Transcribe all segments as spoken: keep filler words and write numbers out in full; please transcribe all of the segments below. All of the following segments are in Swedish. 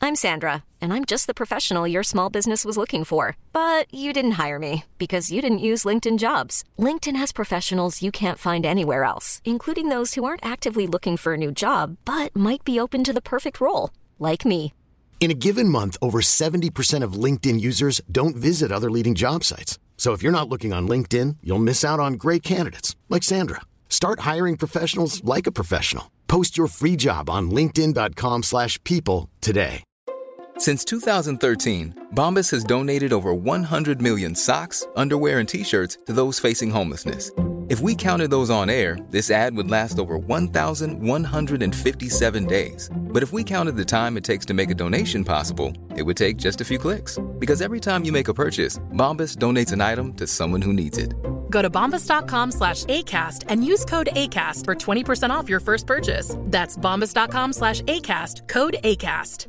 I'm Sandra, and I'm just the professional your small business was looking for. But you didn't hire me because you didn't use LinkedIn Jobs. LinkedIn has professionals you can't find anywhere else, including those who aren't actively looking for a new job, but might be open to the perfect role, like me. In a given month, over seventy percent of LinkedIn users don't visit other leading job sites. So if you're not looking on LinkedIn, you'll miss out on great candidates like Sandra. Start hiring professionals like a professional. Post your free job on linkedin dot com slash people today. Since two thousand thirteen, Bombas has donated over one hundred million socks, underwear, and T-shirts to those facing homelessness. If we counted those on air, this ad would last over one thousand one hundred fifty-seven days. But if we counted the time it takes to make a donation possible, it would take just a few clicks. Because every time you make a purchase, Bombas donates an item to someone who needs it. Go to bombas.com slash ACAST and use code ACAST for twenty percent off your first purchase. That's bombas.com slash ACAST, code ACAST.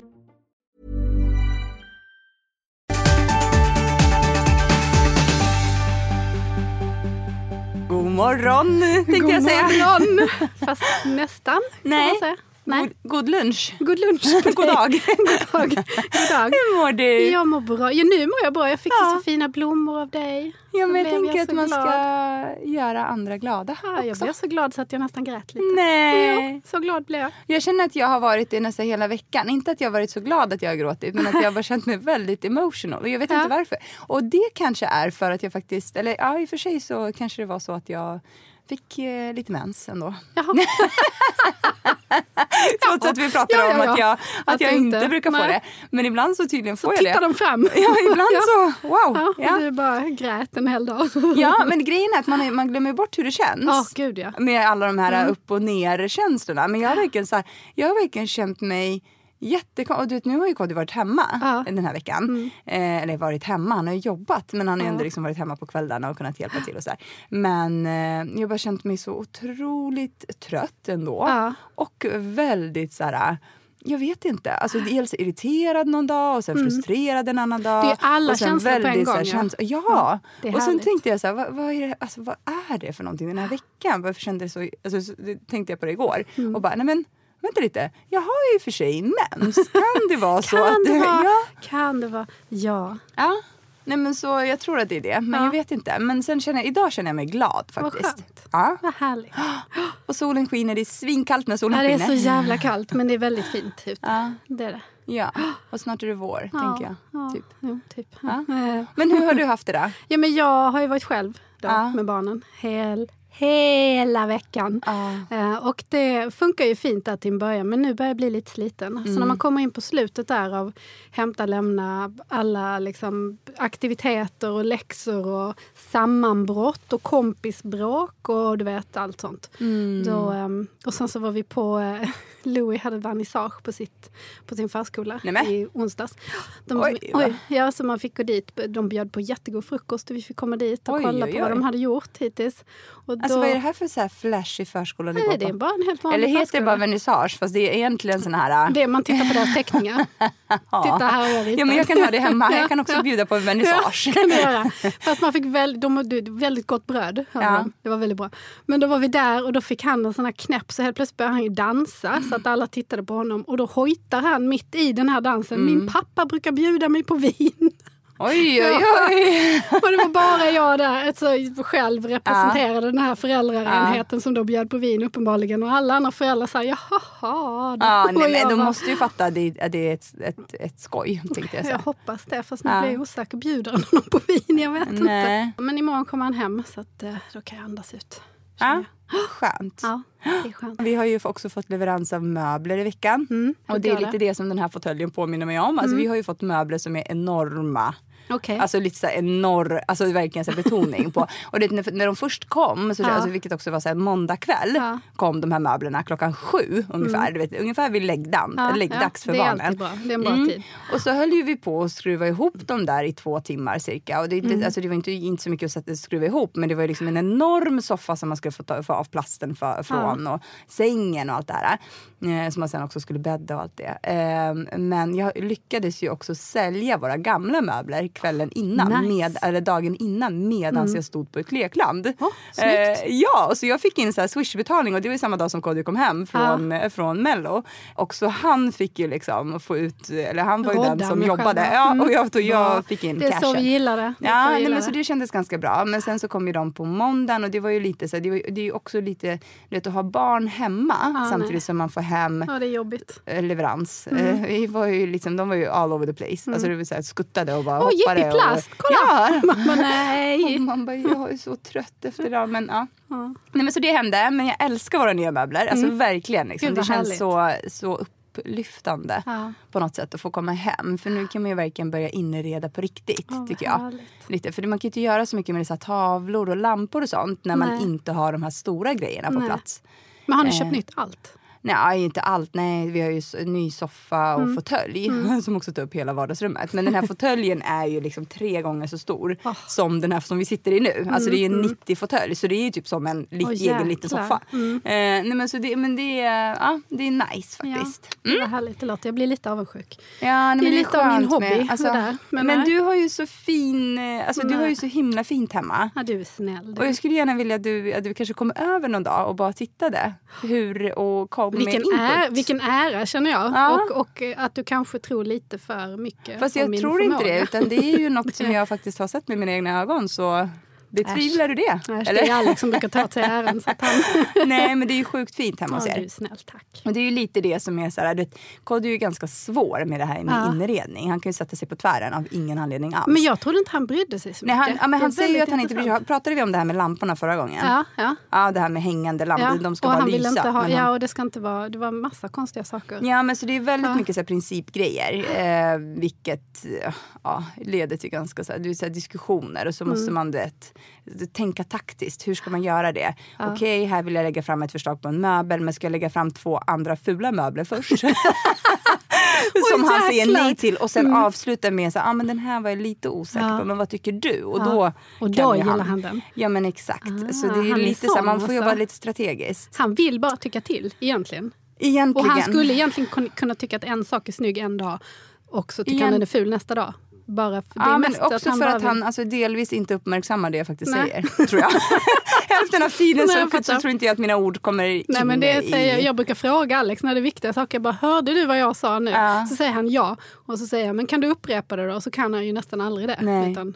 God morgon, tänkte God jag säga. morgon, fast nästan. Nej. Säga. Nej. God, god lunch. God lunch. God dag. God dag. God dag. Hur mår du? Jag mår bra. Ja, nu mår jag bra. Jag fick Ja. så fina blommor av dig. Ja, men Så jag blev tänker att man så ska glad. göra andra glada Ja, jag också. blev så glad så att jag nästan grät lite. Nej. Ja, så glad blev jag. Jag känner att jag har varit det nästan hela veckan. Inte att jag har varit så glad att jag har gråtit, men att jag har känt mig väldigt emotional. Och jag vet Ja. inte varför. Och det kanske är för att jag faktiskt, eller ja, i och för sig så kanske det var så att jag fick eh, lite mens ändå. Jaha. Trots att vi pratar Ja, ja, om ja. att jag, att Att jag du inte inte- brukar få nej. det. Men ibland så tydligen Så får jag tittar det. de fram. Ja, ibland Ja. så. Wow. Ja, Ja. och du bara grät en hel dag. Ja, men grejen är att man, är, man glömmer bort hur det känns. Ja, gud ja. Med alla de här Mm. upp- och ner-känslorna. Men jag har verkligen, så här, jag har verkligen känt mig jättekonstigt. Och du vet, nu har ju Kodjo varit hemma Ja. den här veckan. Mm. Eh, eller varit hemma, han har ju jobbat. Men han har ju Ja. ändå liksom varit hemma på kvällarna och kunnat hjälpa till och så här. Men eh, jag har bara känt mig så otroligt trött ändå. Ja. Och väldigt så här... Jag vet inte. Alltså dels irriterad någon dag och sen frustrerad en annan dag. Det är alla och sen känslor på en väldigt, så här, gång, ja. käns- Ja. Det är Och sen härligt. tänkte jag så här, vad, vad, är det, alltså, vad är det för någonting den här veckan? Varför kände det så, alltså, så det tänkte jag på det igår. Mm. Och bara, nej men vänta lite. Jag har ju för sig mens. Kan det vara så Kan att det vara? Ja. Kan det vara? Ja. Ja. Nej men så jag tror att det är det. Men Ja. jag vet inte. Men sen känner jag, idag känner jag mig glad Vad faktiskt. skönt. Ja. Vad härligt. Och solen skiner. Det är svinkallt när solen Ja, det är skiner. så jävla kallt, men det är väldigt fint ute. Ja. Det är det. Ja. Och snart är det vår, tänker jag. Ja, Typ. jo, typ. Ja. Eh, Men hur har du haft det då? Ja, men jag har ju varit själv då, Ja. med barnen hel, hela veckan. Ja. Eh, och det funkar ju fint där till en början, men nu börjar jag bli lite sliten. Mm. Så när man kommer in på slutet där av hämta, lämna, alla liksom aktiviteter och läxor och sammanbrott och kompisbråk och du vet allt sånt. Mm. Då, ehm, och sen så var vi på, eh, Louis hade vernissage på, sitt, på sin förskola Nämen. i onsdags. De, Oj, va? oj, ja, så man fick gå dit. De bjöd på jättegod frukost och vi fick komma dit och Oj, kolla oj, på vad oj. de hade gjort hittills. Och Alltså då, vad är det här för så här flash i förskolan du nej, går det är på? bara en helt vanlig Eller heter det förskola. bara vernissage? Fast det är egentligen sån här... Det man tittar på deras teckningar. Titta här har jag ritat. Ja, men jag kan ha det hemma. Jag kan också Ja. bjuda på en vernissage. Ja, kan du göra. Fast man fick väl, de hade väldigt gott bröd. hade Ja. de. Det var väldigt bra. Men då var vi där och då fick han en sån här knäpp så helt plötsligt började han ju dansa så att alla tittade på honom. Och då hojtar han mitt i den här dansen. Mm. Min pappa brukar bjuda mig på vin. Oj, oj, oj. Och det var bara jag där alltså, själv representerade den här föräldrarenheten som då bjöd på vin uppenbarligen. Och alla andra föräldrar sa jaha. Då. Ja, Och nej, men jag de bara, måste ju fatta att det, att det är ett, ett, ett skoj, tänkte jag jag säga. hoppas det, fast nu Ja. blir jag osäker. Bjuder han honom på vin? Jag vet Nej. inte. Men imorgon kommer han hem så att, eh, då kan jag andas ut. Ja, skönt. Ja, det är skönt. Vi har ju också fått leverans av möbler i veckan. Mm, Och det är gör lite det som den här fåtöljen påminner mig om. Alltså vi har ju fått möbler som är enorma. Okej. Alltså lite så här enorm, alltså verkligen så här betoning på. Och det, när, när de först kom, så, Ja. alltså, vilket också var så här måndag kväll, Ja. kom de här möblerna klockan sju ungefär. Du vet, ungefär vid läggdan, Ja, läggdags ja, för det är barnen. alltid bra. Det är en bra Mm. tid. Och så höll ju vi på att skruva ihop dem där i två timmar cirka. Och det, Mm. det, alltså, det var inte, inte så mycket att sätta, skruva ihop, men det var ju liksom en enorm soffa som man skulle få, ta, få av plasten för, från och sängen och allt det här. Eh, som man sen också skulle bädda och allt det. Eh, men jag lyckades ju också sälja våra gamla möbler kvällen innan, Nice. med, eller dagen innan medan mm. jag stod på ett lekland. Oh, eh, ja, och så jag fick in så här Swish-betalning och det var samma dag som Kodjo kom hem från, ah. från Mello. Och så han fick ju liksom få ut, eller han var ju Råda den som jobbade. Ja, och jag, och jag fick in cashen. Det är så vi gillar det. det ja, nej, men det. så det kändes ganska bra. Men sen så kom ju de på måndagen och det var ju lite så här, det, var, det är ju också lite, du vet, att ha barn hemma ah, samtidigt nej. som man får hem ja, det är jobbigt. leverans. Mm. Vi var ju liksom, de var ju all over the place. Mm. Alltså det var så här, skuttade och bara oh, hoppade. Åh, plast, kolla! Ja. Man bara, nej. Och man bara, jag är så trött efter det. Men ja. Mm. Nej, men så det hände, men jag älskar våra nya möbler. Alltså mm. verkligen. Liksom. Gud, det känns så, så upplyftande ja. på något sätt att få komma hem. För nu kan man ju verkligen börja inreda på riktigt, oh, tycker jag. Lite, för man kan ju inte göra så mycket med dessa tavlor och lampor och sånt när Nej. man inte har de här stora grejerna på Nej. plats. Men har ni eh. köpt nytt allt? Nej, inte allt. Nej, vi har ju en ny soffa och mm. fåtölj mm. som också tar upp hela vardagsrummet. Men den här fåtöljen är ju liksom tre gånger så stor oh. som den här som vi sitter i nu. Mm. Alltså det är ju en nittio-fåtölj så det är ju typ som en li- oh, egen liten soffa. Mm. Eh, nej, men så det, men det, ja, det är nice faktiskt. Ja, det var härligt, det låter. Jag blir lite avundsjuk. Ja, nej, det är men lite det är av min hobby. Med, alltså, där. Men, men du har ju så fin, alltså du har ju så himla fint hemma. Ja, du är snäll. Du. Och jag skulle gärna vilja att du, att du kanske kommer över någon dag och bara tittade hur och kom med input. Är, vilken ära känner jag. Ja. Och, och att du kanske tror lite för mycket. Fast jag tror förmåga. inte det, utan det är ju något som jag faktiskt har sett med mina egna ögon, så betvivlar du det? Äsch, eller? Det är Alex som brukar ta till äran. Så att han... Nej, men det är ju sjukt fint hemma hos er. Ja, du är snäll, tack. Och det är ju lite det som är så här, Kodjo är ju ganska svår med det här med ja. inredning. Han kan ju sätta sig på tvären av ingen anledning alls. Men jag trodde inte han brydde sig så mycket. Nej, han, ja, men han säger ju att han inte bryr sig. Pratade vi om det här med lamporna förra gången? Ja, ja. Ja, det här med hängande lampor, ja. de ska och bara han lysa. Inte ha, han... Ja, och det ska inte vara, det var massa konstiga saker. Ja, men så det är väldigt ja. mycket så här principgrejer. Eh, vilket ja, leder till ganska så här, du, så här, diskussioner. Och så måste mm. man vet, tänka taktiskt. Hur ska man göra det? Ja. Okej, här vill jag lägga fram ett förslag på en möbel. Men ska jag lägga fram två andra fula möbler först? Som han säger nej till. Och sen mm. avsluta med så ah, men den här var jag lite osäker ja. på. Men vad tycker du? Och ja. då, och då gillar han, han den. Ja, men exakt. Ah, så det är ju lite så här, man får jobba alltså. lite strategiskt. Han vill bara tycka till, egentligen. Egentligen. Och han skulle egentligen kunna tycka att en sak är snygg en dag. Och så tycker Egent... han den är ful nästa dag. Bara för, det ja, är men mest också att han för att vill... han alltså, delvis inte uppmärksammar det jag faktiskt Nej. säger, tror jag. Hälften av tiden så, så, så tror inte jag att mina ord kommer in. Nej, men det i... säger, jag brukar fråga Alex när det är viktiga saker. Jag bara, hörde du vad jag sa nu? Ja. Så säger han ja. Och så säger jag, men kan du upprepa det då? Och så kan han ju nästan aldrig det. Nej. Utan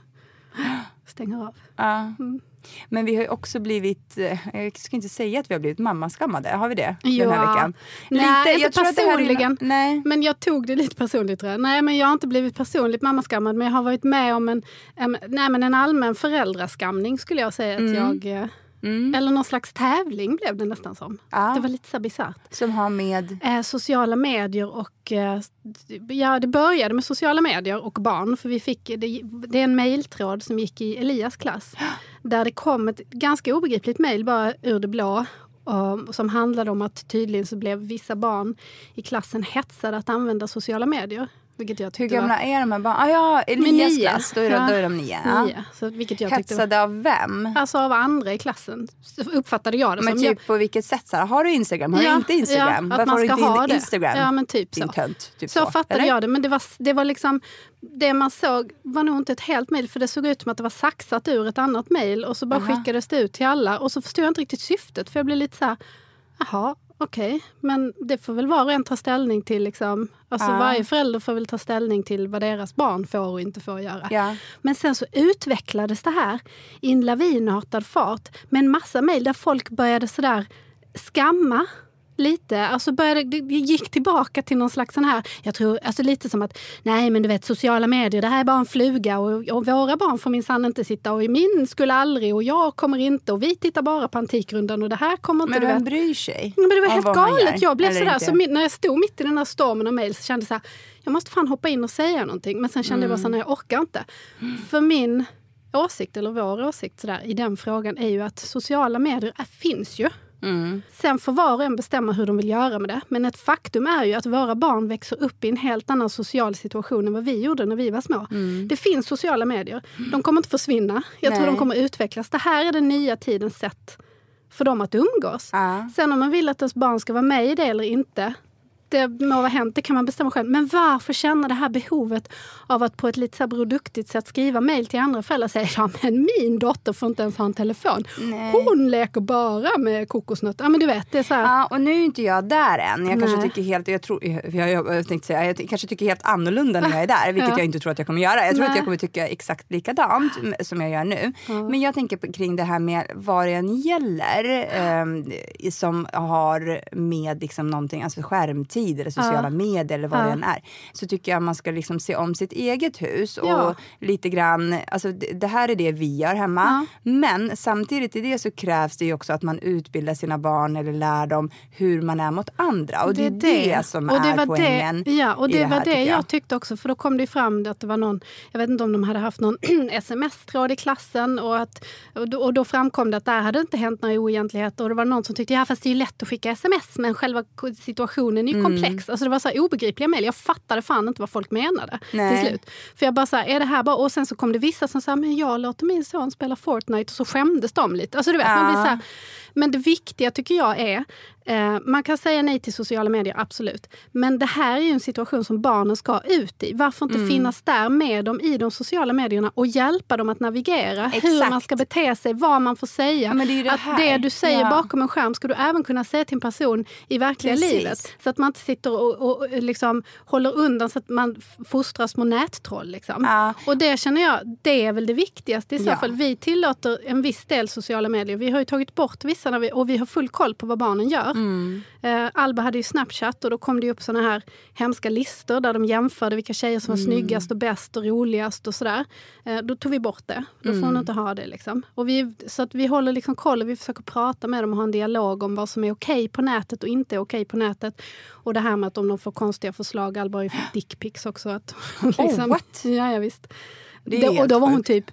stänger av. Ja. Mm. Men vi har ju också blivit, jag ska inte säga att vi har blivit mammaskammade, har vi det ja. den här veckan? Nej, lite, inte jag personligen. Tror Nej. Men jag tog det lite personligt, tror jag. Nej, men jag har inte blivit personligt mammaskammad, men jag har varit med om en, en, nej, men en allmän föräldraskamning, skulle jag säga. Mm. Att jag, mm. Eller någon slags tävling blev det nästan som. Ja. Det var lite så bisarrt. Som har med? Eh, sociala medier och... Eh, ja, det började med sociala medier och barn. För vi fick, det, det är en mejltråd som gick i Elias klass. Där det kom ett ganska obegripligt mejl bara ur det blå. Och, som handlade om att tydligen så blev vissa barn i klassen hetsade att använda sociala medier. Vilket jag Hur gamla var... är de här barn? Ah, ja, Elias klass, då är, ja. då är de nio. Ja. nio. Så, vilket jag hetsade tyckte... av vem? Alltså av andra i klassen. Så uppfattade jag det men som. typ jag... på vilket sätt? Så här, har du Instagram? Har ja, du inte Instagram? Ja, varför man ska har du inte ha det. Instagram? Ja, men typ Din så. tönt, typ så. Så fattade eller? jag det. Men det var, det var liksom... Det man såg var nog inte ett helt mejl. För det såg ut som att det var saxat ur ett annat mejl. Och så bara Aha. skickades det ut till alla. Och så förstod jag inte riktigt syftet. För jag blev lite så här... Jaha, okej. Okay. Men det får väl var och en ta ställning till liksom... Alltså ja. varje förälder får väl ta ställning till vad deras barn får och inte får göra. Ja. Men sen så utvecklades det här i en lavinartad fart med en massa mejl där folk började sådär skamma lite. Alltså började, det gick tillbaka till någon slags sån här, jag tror, alltså lite som att nej men du vet, sociala medier, det här är bara en fluga och, och våra barn får minsann inte sitta och min skulle aldrig och jag kommer inte och vi tittar bara på Antikrundan och det här kommer inte. Men vem vet. bryr sig? Men det var helt galet. Jag blev sådär, inte. så när jag stod mitt i den här stormen av mejl så kände jag så här, jag måste fan hoppa in och säga någonting. Men sen kände mm. jag bara så här, jag orkar inte. Mm. För min åsikt, eller vår åsikt sådär, i den frågan är ju att sociala medier är, finns ju. Mm. Sen får var och en bestämma hur de vill göra med det. Men ett faktum är ju att våra barn växer upp i en helt annan social situation än vad vi gjorde när vi var små. Mm. Det finns sociala medier. De kommer inte försvinna. Jag Nej. tror de kommer utvecklas. Det här är den nya tidens sätt för dem att umgås. Ja. Sen om man vill att ens barn ska vara med i det eller inte, det må vara hänt, det kan man bestämma själv. Men varför känna det här behovet av att på ett lite så här produktigt sätt skriva mejl till andra föräldrar och säga, ja men min dotter får inte ens ha en telefon. Nej. Hon leker bara med kokosnötter. Ja men du vet, det är så här. Ja, och nu är inte jag där än. Jag Nej. kanske tycker helt, jag tror, jag, jag, jag tänkte säga, jag kanske tycker helt annorlunda när jag är där, vilket ja. jag inte tror att jag kommer göra. Jag tror Nej. att jag kommer tycka exakt likadant som jag gör nu. Ja. Men jag tänker på, kring det här med vad det än gäller eh, som har med liksom någonting, alltså skärmtid eller sociala ja. medier eller vad ja. det än är, så tycker jag man ska liksom se om sitt eget hus och ja. lite grann, alltså det, det här är det vi gör hemma, ja. men samtidigt i det så krävs det ju också att man utbildar sina barn eller lär dem hur man är mot andra, och det, det är det, det som och det är var poängen det, ja, och det, det var här, det jag. jag tyckte också, för då kom det fram att det var någon, jag vet inte om de hade haft någon sms-tråd i klassen, och, att, och, då, och då framkom det att där hade inte hänt några oegentligheter, och det var någon som tyckte, ja fast det är ju lätt att skicka sms, men själva situationen är ju mm. komplex. Alltså det var så här obegripliga mejl. Jag fattade fan inte vad folk menade Nej. till slut. För jag bara så här, är det här bara... Och sen så kom det vissa som sa, men jag låter min son spela Fortnite, och så skämdes de lite. Alltså du vet, ja. man blir så här, men det viktiga tycker jag är, eh, man kan säga nej till sociala medier, absolut. Men det här är ju en situation som barnen ska ut i. Varför inte mm. finnas där med dem i de sociala medierna och hjälpa dem att navigera, Exakt. hur man ska bete sig, vad man får säga. Ja, men det är ju det att här. det du säger ja. bakom en skärm ska du även kunna säga till en person i verkliga Precis. livet. Så att man inte sitter och, och, och liksom håller undan så att man fostrar små nättroll. Liksom. Ja. Och det känner jag, det är väl det viktigaste i så ja. fall. Vi tillåter en viss del sociala medier. Vi har ju tagit bort vissa när vi, och vi har full koll på vad barnen gör. Mm. Uh, Alba hade ju Snapchat, och då kom det upp såna här hemska listor där de jämförde vilka tjejer som var mm. snyggast och bäst och roligast och sådär. Uh, då tog vi bort det. Då får mm. hon inte ha det liksom. Och vi, så att vi håller liksom koll, och vi försöker prata med dem och ha en dialog om vad som är okej på nätet och inte okej på nätet. Och det här med att om de får konstiga förslag, Alba har ju fått dickpics också. Att, liksom, oh, what? Ja, ja visst. Det och då var hon typ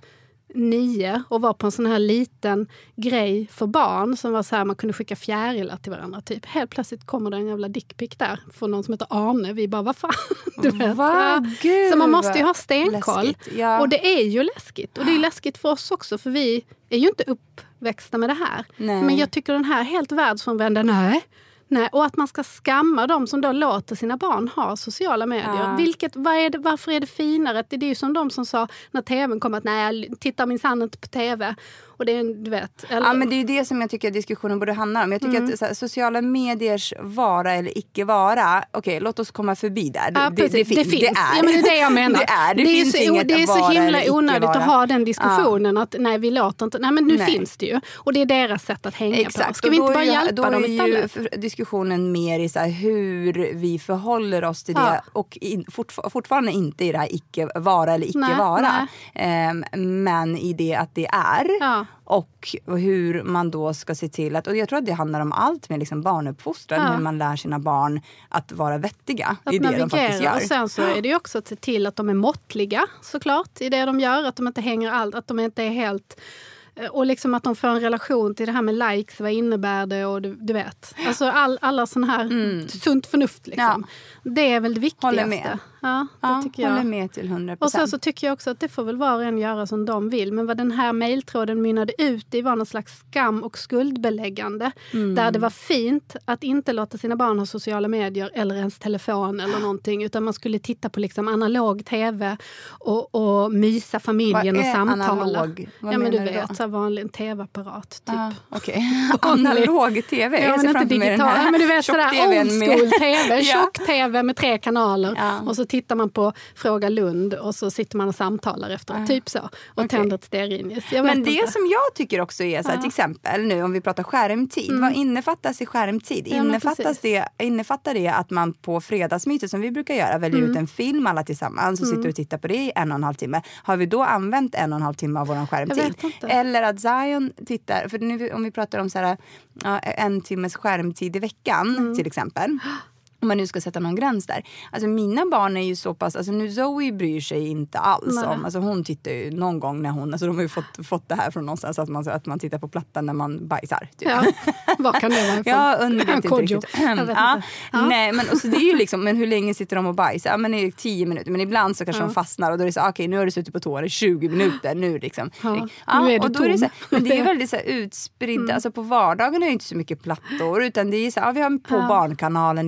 nio och var på en sån här liten grej för barn som var så här, man kunde skicka fjärilar till varandra typ. Helt plötsligt kommer det en jävla dickpic där från någon som heter Arne. Vi bara, vad fan? Du vet. Va? Gud, så man måste ju ha stenkoll. Ja. Och det är ju läskigt. Och det är läskigt för oss också, för vi är ju inte uppväxta med det här. Nej. Men jag tycker den här helt världsfrånvända, nej. Nej, och att man ska skamma dem som då låter sina barn ha sociala medier. Ja. Vilket, vad är det, varför är det finare? Det är ju som de som sa när tvn kom att nej, jag tittar minsann inte på tv. Och det är, du vet, eller... Ja, men det är ju det som jag tycker diskussionen borde handla om. Jag tycker mm. att så här, sociala mediers vara eller icke vara, okej, okay, låt oss komma förbi där. Ja, det, det, det, finns. det finns. Det är. Ja, men det är det jag menar. det är, det det finns är så, inget det är så himla onödigt att ha den diskussionen ja. att nej, vi låter inte. Nej, men nu nej. finns det ju. Och det är deras sätt att hänga Exakt. på. Ska vi inte bara ju, hjälpa dem istället? Då är ju diskussionen mer i så här, hur vi förhåller oss till ja. det, och in, fortfar- fortfarande inte i det här icke vara eller icke nej, vara. Nej. Um, men i det att det är. Ja. Och hur man då ska se till att, och jag tror att det handlar om allt med liksom barnuppfostran, ja. hur man lär sina barn att vara vettiga att i det de faktiskt gör. Och sen så är det ju också att se till att de är måttliga såklart i det de gör, att de inte hänger allt, att de inte är helt, och liksom att de får en relation till det här med likes, vad innebär det, och du, du vet. Alltså all, alla sån här mm. sunt förnuft liksom. Ja. Det är väl det viktigaste. Håller med. Ja, det ja, tycker jag. Håller med till hundra procent. Och sen så tycker jag också att det får väl var och en göra som de vill. Men vad den här mejltråden mynnade ut i var någon slags skam och skuldbeläggande. Mm. Där det var fint att inte låta sina barn ha sociala medier eller ens telefon eller någonting. Utan man skulle titta på liksom analog tv och, och mysa familjen och samtala. Analog? Vad ja, men du vet, du? Så vanlig en tv-apparat typ. Ah, okej. Okay. Analog tv? Ja, men inte digital. Ja, men du vet sådär old school tv. Tjock-tv med tre kanaler. Ja. Och så tittar man på Fråga Lund och så sitter man och samtalar efter. Ja. Typ så. Och okay. tänder ett stearinljus. Men det inte. Som jag tycker också är så här, ja. till exempel nu om vi pratar skärmtid. Mm. Vad innefattas i skärmtid? Ja, innefattas det, innefattar det att man på fredagsmyter som vi brukar göra väljer mm. ut en film alla tillsammans och mm. sitter och tittar på det i en och en halv timme. Har vi då använt en och en halv timme av vår skärmtid? Eller att Zion tittar, för nu om vi pratar om så här, ja, en timmes skärmtid i veckan mm. till exempel. Om man nu ska sätta någon gräns där. Alltså mina barn är ju så pass, alltså nu Zoe bryr sig inte alls Nej. om, alltså hon tittar ju någon gång när hon, alltså de har ju fått, fått det här från någonstans att man, att man tittar på plattan när man bajsar. Typ. Ja, vad kan det vara? Ja, undrar inte riktigt. Ja, ja. Nej, men och så det är ju liksom, men hur länge sitter de och bajsar? Ja, men det är tio minuter, men ibland så kanske ja. de fastnar och då är det så, okej okay, nu har du suttit på tårar i tjugo minuter, nu liksom. Ja, ja, nu är det och då är det så, men det är väldigt så här utspridda, mm. alltså på vardagen är det inte så mycket plattor, utan det är så, ja vi har på ja. barnkanalen i bakgrunden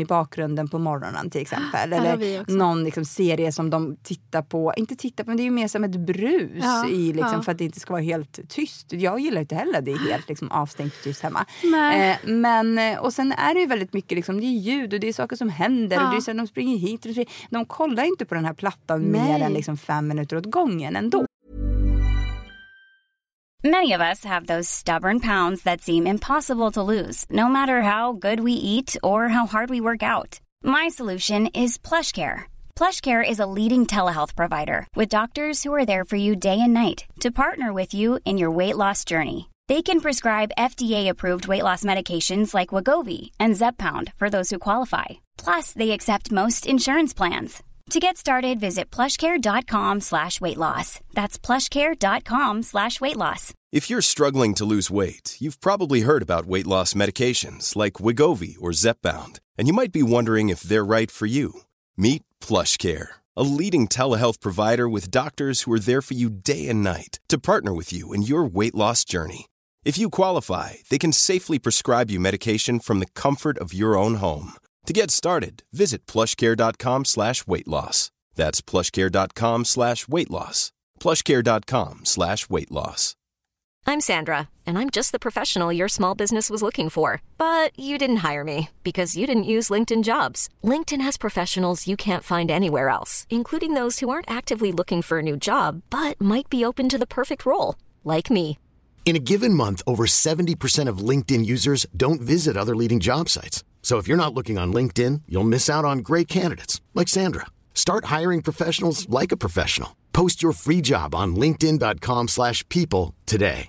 bakgrunden på morgonen till exempel. Ja, eller någon liksom, serie som de tittar på. Inte tittar på, men det är ju mer som ett brus ja, i, liksom, ja. för att det inte ska vara helt tyst. Jag gillar inte heller det är helt liksom, avstängt och tyst hemma. Nej. Eh, men, och sen är det ju väldigt mycket liksom, det är ljud och det är saker som händer. Ja. Och det är så att de springer hit och de kollar inte på den här plattan Nej. mer än liksom, fem minuter åt gången ändå. Many of us have those stubborn pounds that seem impossible to lose, no matter how good we eat or how hard we work out. My solution is PlushCare. PlushCare is a leading telehealth provider with doctors who are there for you day and night to partner with you in your weight loss journey. They can prescribe F D A-approved weight loss medications like Wegovy and Zepbound for those who qualify. Plus, they accept most insurance plans. To get started, visit plushcare.com slash weight loss. That's plushcare.com slash weight loss. If you're struggling to lose weight, you've probably heard about weight loss medications like Wegovy or Zepbound, and you might be wondering if they're right for you. Meet PlushCare, a leading telehealth provider with doctors who are there for you day and night to partner with you in your weight loss journey. If you qualify, they can safely prescribe you medication from the comfort of your own home. To get started, visit plushcare.com slash weight loss. That's plushcare.com slash weight loss. plushcare.com slash weight loss. I'm Sandra, and I'm just the professional your small business was looking for. But you didn't hire me because you didn't use LinkedIn Jobs. LinkedIn has professionals you can't find anywhere else, including those who aren't actively looking for a new job, but might be open to the perfect role, like me. In a given month, over seventy percent of LinkedIn users don't visit other leading job sites. So if you're not looking on LinkedIn, you'll miss out on great candidates like Sandra. Start hiring professionals like a professional. Post your free job on linkedin.com slash people today.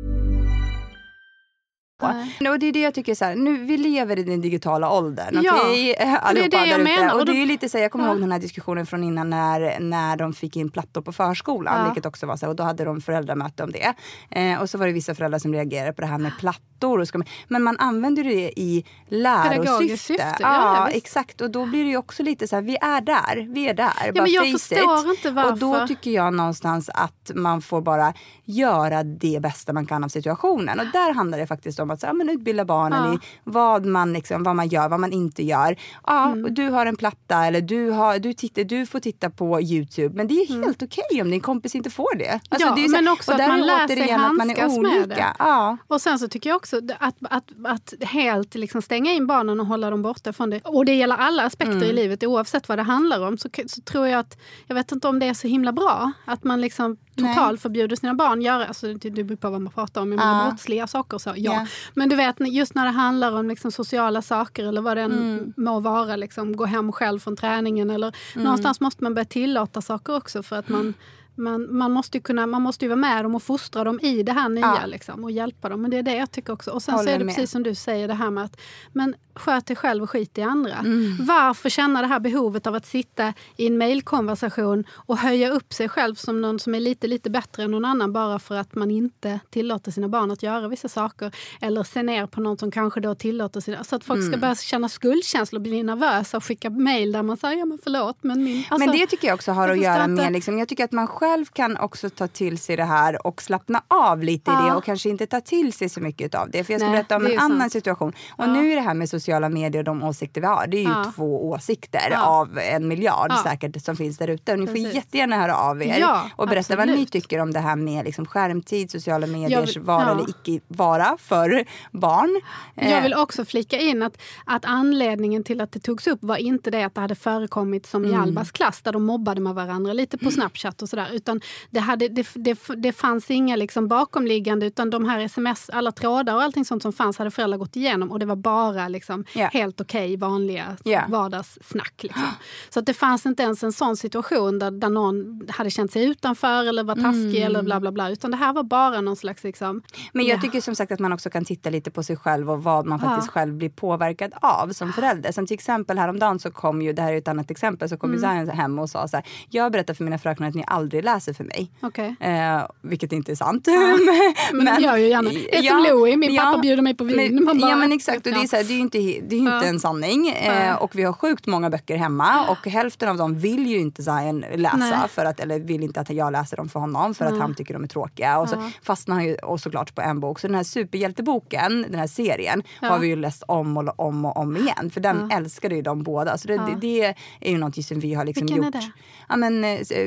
Nej. Och det är det jag tycker så här, nu vi lever i den digitala åldern. Ja, okej? och det är det jag menar. Och Och det då- är ju lite så här, jag kommer Ja. ihåg den här diskussionen från innan när, när de fick in plattor på förskolan. Ja. Vilket också var så här, och då hade de föräldramöte om det. Eh, och så var det vissa föräldrar som reagerade på det här med plattor. Och ska man, men man använder det i Pedagogiskt lärosyfte. syfte, ja, Ja, ja, visst. exakt. Och då blir det ju också lite så här, vi är där. Vi är där. Ja, bara men jag face förstår it. inte varför. Och då tycker jag någonstans att man får bara göra det bästa man kan av situationen. Och där handlar det faktiskt om att så, ja, men utbilda barnen Ja. i vad man, liksom, vad man gör, vad man inte gör. Ja, Mm. du har en platta eller du, har, du, tittar, du får titta på YouTube. Men det är helt okej om din kompis inte får det. Alltså, Ja, det är så, men också och att där man är lär sig återigen att man är handskas med olika. det. Ja. Och sen så tycker jag också att, att, att helt liksom stänga in barnen och hålla dem borta från det. Och det gäller alla aspekter Mm. i livet, oavsett vad det handlar om. Så, så tror jag att, jag vet inte om det är så himla bra att man liksom totalt förbjuder sina barn göra, alltså det, det beror på vad man pratar om, jag menar Ja. brottsliga saker och så, ja. Ja. Men du vet, just när det handlar om liksom sociala saker eller vad det än Mm. må vara, liksom, gå hem själv från träningen eller någonstans måste man börja tillåta saker också för att man Man, man, måste ju kunna, man måste ju vara med dem och fostra dem i det här nya Ja. liksom, och hjälpa dem. Men det är det jag tycker också. Och sen Håller så är det med. precis som du säger det här med att men sköt dig själv och skit i andra. Mm. Varför känna det här behovet av att sitta i en mejlkonversation och höja upp sig själv som någon som är lite, lite bättre än någon annan bara för att man inte tillåter sina barn att göra vissa saker. Eller se ner på någon som kanske då tillåter sina... Så att folk Mm. ska börja känna skuldkänslor och bli nervösa och skicka mejl där man säger ja men förlåt men min... Alltså, Men det tycker jag också har jag att förstår göra inte. med, liksom, jag tycker att man själv kan också ta till sig det här och slappna av lite Ja. i det och kanske inte ta till sig så mycket av det. För jag ska Nej, berätta om det är en ju annan sant. situation. Och Ja. nu är det här med sociala medier och de åsikter vi har. Det är ju Ja. två åsikter Ja. av en miljard Ja. säkert som finns där ute. Och ni får Precis. jättegärna höra av er Ja, och berätta vad absolut. ni tycker om det här med liksom skärmtid, sociala mediers Jag- vara ja. eller icke vara för barn. Jag vill också flika in att, att anledningen till att det togs upp var inte det att det hade förekommit som i Albas klass där de mobbade med varandra lite på Snapchat och sådär. Utan det, hade, det, det, det fanns inga liksom bakomliggande utan de här sms, alla trådar och allting sånt som fanns hade föräldrar gått igenom och det var bara liksom Ja. helt okej vanliga Ja. vardagssnack. Liksom. Så att det fanns inte ens en sån situation där, där någon hade känt sig utanför eller var taskig eller bla bla bla. Utan det här var bara någon slags liksom... Men jag ja. tycker som sagt att man också kan titta lite på sig själv och vad man faktiskt Ja. själv blir påverkad av som förälder. Som till exempel häromdagen så kom ju, det här är ett annat exempel, så kom ju Zion hem och sa så här: jag berättar för mina fröknar att ni aldrig läser för mig. Okay. Eh, vilket inte är sant. Ja. men men gör ju gärna. Det är ja, som Louie, min ja, pappa bjuder mig på vin. Men, Man bara, ja men exakt, och det är, så här, det är ju inte, det är inte ja. en sanning. Eh, och vi har sjukt många böcker hemma och hälften av dem vill ju inte Zion läsa. Nej. För att, eller vill inte att jag läser dem för honom för Nej. att han tycker de är tråkiga. Och så ja. fastnar han ju och såklart på en bok. Så den här superhjälteboken, den här serien, ja. har vi ju läst om och om och om igen. För den ja. älskade ju de båda. Så det, ja. det, det är ju något som vi har liksom Vilken gjort. Är det? Ja, men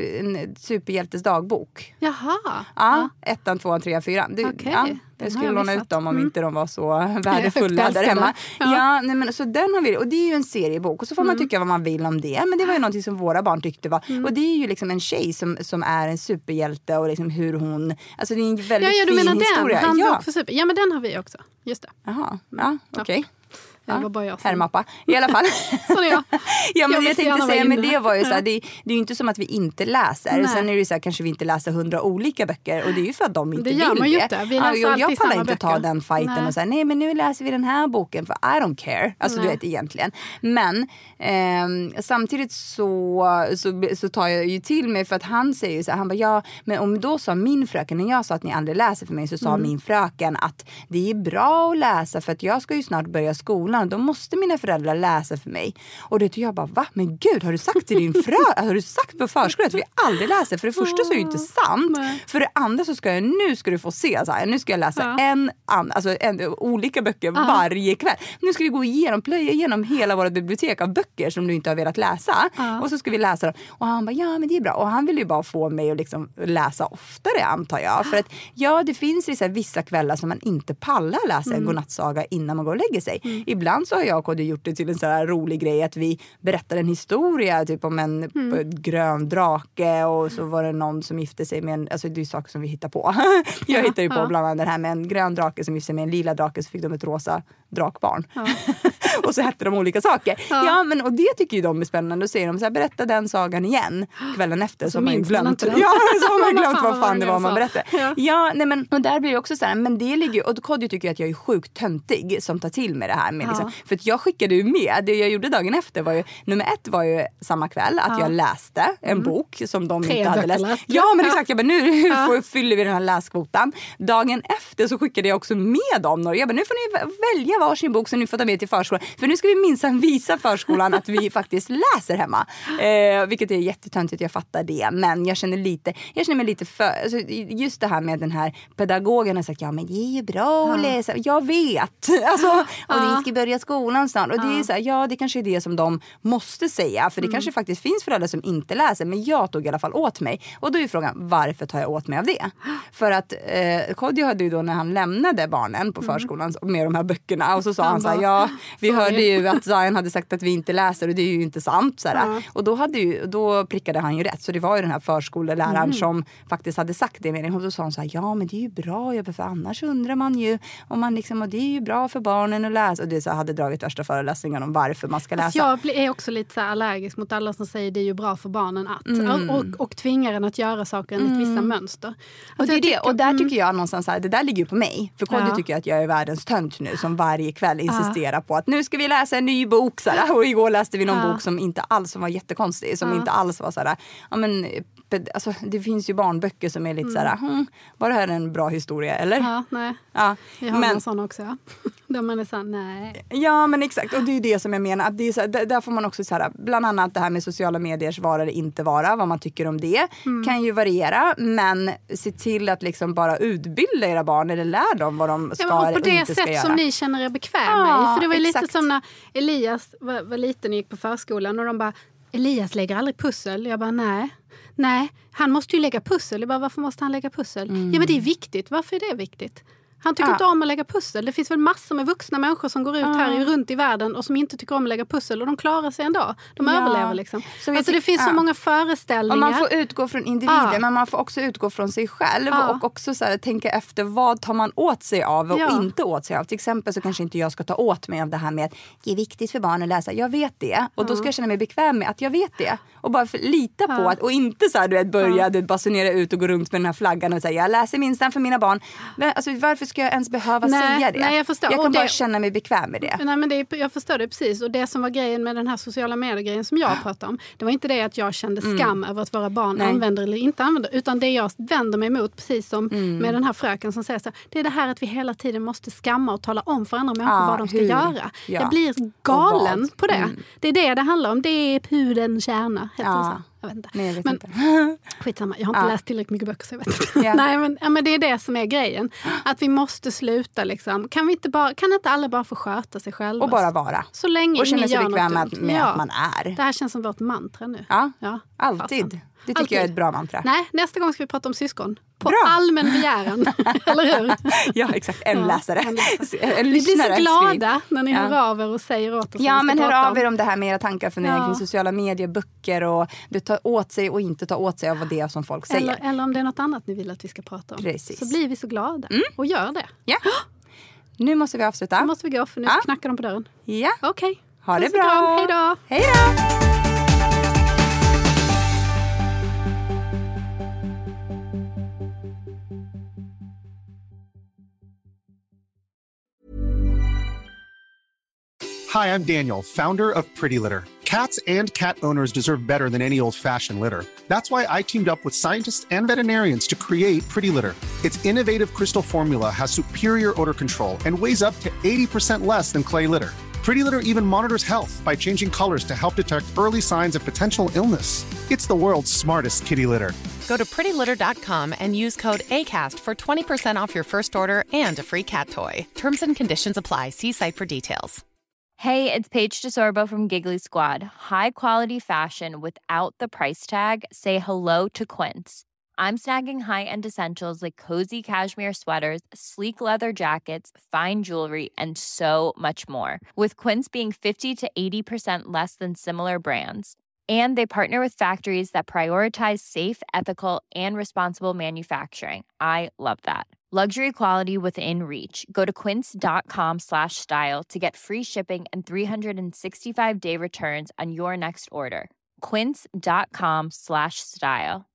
en superhjältes dagbok. Jaha. Ja, ja. ettan, tvåan, trean, fyran. Det, okay. ja, jag skulle låna ut dem om mm. inte de var så värdefulla där hemma. Ja. Ja, nej, men, så den har vi, och det är ju en seriebok. Och så får mm. man tycka vad man vill om det. Men det var ju något som våra barn tyckte var. Mm. Och det är ju liksom en tjej som, som är en superhjälte. Och liksom hur hon... Alltså det är en väldigt ja, ja, du fin menar historia. Den, ja. för super. ja, men den har vi också. Just det. Jaha, ja, okej. Okay. Ja, det var bara jag som... Herrmappa, i alla fall. Så jag. ja, men jag, jag tänkte säga, men det var ju så här, ja. det, det är ju inte som att vi inte läser. Nej. Sen är det ju så här, kanske vi inte läser hundra olika böcker. Och det är ju för att de inte det vill gör man ju det. inte. Vi läser ja, jag alltid pallar samma inte böcker. ta den fighten nej. och säga, nej men nu läser vi den här boken för I don't care. Alltså nej. du vet egentligen. Men eh, samtidigt så, så, så tar jag ju till mig för att han säger ju så här, han bara, ja, men om då sa min fröken, när jag sa att ni aldrig läser för mig så sa mm. min fröken att det är bra att läsa för att jag ska ju snart börja skolan. Då måste mina föräldrar läsa för mig. Och det tycker jag bara, va? Men gud, har du sagt till din frö, har du sagt på förskolan att vi aldrig läser? För det första så är det inte sant. Nej. För det andra så ska jag, nu ska du få se så här, nu ska jag läsa ja. en, alltså en, olika böcker ja. varje kväll. Nu ska vi gå igenom, plöja igenom hela våra bibliotek av böcker som du inte har velat läsa. Ja. Och så ska vi läsa dem. Och han bara, ja men det är bra. Och han vill ju bara få mig att liksom läsa oftare, antar jag. För att, ja, det finns vissa, vissa kvällar som man inte pallar läsa mm. en godnattsaga innan man går och lägger sig. Mm. Ibland så har jag och gjort det till en så här rolig grej att vi berättar en historia typ om en mm. grön drake och så var det någon som gifte sig med en, alltså det är saker som vi hittar på. jag ja, hittar ju på ja. bland annat det här med en grön drake som gifte sig med en lila drake, så fick de ett rosa drakbarn. Ja. och så hette de olika saker. Ja. ja, men och det tycker ju de är spännande. Då säger de så här, berätta den sagan igen kvällen efter så, så har man ju glömt. Man ja, så har man glömt vad fan det var man berättade. Ja, ja nej, men och där blir det också så här, men det ligger, och Kodjo tycker att jag är sjukt töntig som tar till med det här med, ja. liksom, för att jag skickade ju med, det jag gjorde dagen efter var ju, nummer ett var ju samma kväll att ja. jag läste en mm. bok som de Tre inte hade läst. läst. Ja, men exakt, jag bara, nu ja. fyller vi den här läskvotan. Dagen efter så skickade jag också med dem. Jag bara, nu får ni välja varsin bok som ni får ta med till förskolan. För nu ska vi minsann visa förskolan att vi faktiskt läser hemma. Eh, vilket är jättetöntigt, jag fattar det. Men jag känner lite, jag känner mig lite för, alltså, just det här med den här pedagogen har sagt, ja men det är ju bra ja. att läsa. Jag vet. Alltså, och ja. ni ska börja skolan snart. Och det är så här, ja det kanske är det som de måste säga. För det mm. kanske faktiskt finns föräldrar som inte läser. Men jag tog i alla fall åt mig. Och då är frågan, varför tar jag åt mig av det? För att eh, Kodjo hade ju då när han lämnade barnen på förskolan mm. med de här böckerna. Och så sa han, han så här, ja vi sorry. hörde ju att Zion hade sagt att vi inte läser. Och det är ju inte sant. Så här. Mm. Och då, hade ju, då prickade han ju rätt. Så det var ju den här förskoleläraren mm. som faktiskt hade sagt det med det. Och då sa han så här, ja men det är ju bra. För annars undrar man ju om man liksom, och det är ju bra för barnen att läsa. Och det så hade dragit värsta föreläsningen om varför man ska läsa. Alltså jag är också lite så här allergisk mot alla som säger det är ju bra för barnen att. Mm. Och, och, och tvingar en att göra saker enligt mm. vissa mönster. Alltså och, det är tycker, det. och där mm. tycker jag någonstans så här, det där ligger ju på mig. För Kodjo ja. tycker att jag är världens tönt nu som varje kväll insisterar ja. på att nu ska vi läsa en ny bok. Så här. Och igår läste vi någon ja. bok som inte alls som var jättekonstig. Som ja. inte alls var så här, ja men alltså, det finns ju barnböcker som är lite mm. så här, hm, var det här en bra historia eller? Ja, nej. Ja, jag har men, någon sån också, ja. Där man är så här, nej. Ja, men exakt. Och det är ju det som jag menar. Att det är så här, där, där får man också så här, bland annat det här med sociala mediers vara eller inte vara, vad man tycker om det. Mm. Kan ju variera, men se till att liksom bara utbilda era barn eller lär dem vad de ska ja, eller inte ska göra. På det sätt som ni känner er bekväm ja, med. För det var ju lite som när Elias var, var liten och gick på förskolan och de bara, Elias lägger aldrig pussel. Jag bara, nej. Nej, han måste ju lägga pussel. Jag bara, varför måste han lägga pussel? Mm. Ja, men det är viktigt. Varför är det viktigt? Han tycker ja. inte om att lägga pussel. Det finns väl massor med vuxna människor som går ut ja. här runt i världen och som inte tycker om att lägga pussel. Och de klarar sig en dag. De ja. överlever liksom. Så alltså det finns ja. så många föreställningar. Och man får utgå från individer. Ja. Men man får också utgå från sig själv. Ja. Och också så här, tänka efter vad tar man åt sig av och ja. inte åt sig av. Till exempel så kanske inte jag ska ta åt mig av det här med att det är viktigt för barn att läsa. Jag vet det. Och då ska jag känna mig bekväm med att jag vet det. Och bara för, lita ja. på att, och inte så här, du vet, börja ja. basunera ut och gå runt med den här flaggan och säga jag läser minst för mina barn. Men alltså, varför ska jag ens behöva nej, säga det? Nej, jag förstår. Jag kan och bara det, känna mig bekväm med det. Nej, men det är, jag förstår det precis. Och det som var grejen med den här sociala medier-grejen som jag pratade om, det var inte det att jag kände skam mm. över att våra barn nej. använder eller inte använder, utan det jag vänder mig emot, precis som mm. med den här fröken som säger så, det är det här att vi hela tiden måste skamma och tala om för andra människor ah, vad de ska hur? göra. Ja. Jag blir galen på det. Mm. Det är det det handlar om. Det är pudelns kärna. Ja. Jag vet inte. Nej, jag vet men, inte. Skitsamma, jag har inte ja. läst tillräckligt mycket böcker så jag vet inte. Ja. Nej, men, ja, men det är det som är grejen. Att vi måste sluta liksom. Kan, vi inte bara, kan inte alla bara få sköta sig själva? Och bara vara. Så länge och känna sig bekväm med, med ja. att man är. Det här känns som vårt mantra nu. Ja, ja. alltid. Fasen. Det tycker Alltid. jag är ett bra mantra. Nej, nästa gång ska vi prata om syskon. På bra. allmän begäran. Eller hur? Ja, exakt. En ja, läsare. En läsare. En vi blir så glada när ni ja. hör av er och säger åt oss. Ja, men hör av er om det här med era tankar för ja. kring sociala medier, böcker och det tar åt sig och inte ta åt sig av vad det är som folk säger. Eller, eller om det är något annat ni vill att vi ska prata om. Precis. Så blir vi så glada. Mm. Och gör det. Ja. Nu måste vi avsluta. Nu måste vi gå för nu ja. knackar de på dörren. Ja. Okej. Okay. Ha det bra. Hej då. Hej då. Hi, I'm Daniel, founder of Pretty Litter. Cats and cat owners deserve better than any old-fashioned litter. That's why I teamed up with scientists and veterinarians to create Pretty Litter. Its innovative crystal formula has superior odor control and weighs up to eighty percent less than clay litter. Pretty Litter even monitors health by changing colors to help detect early signs of potential illness. It's the world's smartest kitty litter. Go to pretty litter dot com and use code ACAST for twenty percent off your first order and a free cat toy. Terms and conditions apply. See site for details. Hey, it's Paige DeSorbo from Giggly Squad. High quality fashion without the price tag. Say hello to Quince. I'm snagging high-end essentials like cozy cashmere sweaters, sleek leather jackets, fine jewelry, and so much more. With Quince being fifty to eighty percent less than similar brands. And they partner with factories that prioritize safe, ethical, and responsible manufacturing. I love that. Luxury quality within reach. Go to quince dot com slash style to get free shipping and three sixty-five day returns on your next order. quince dot com slash style.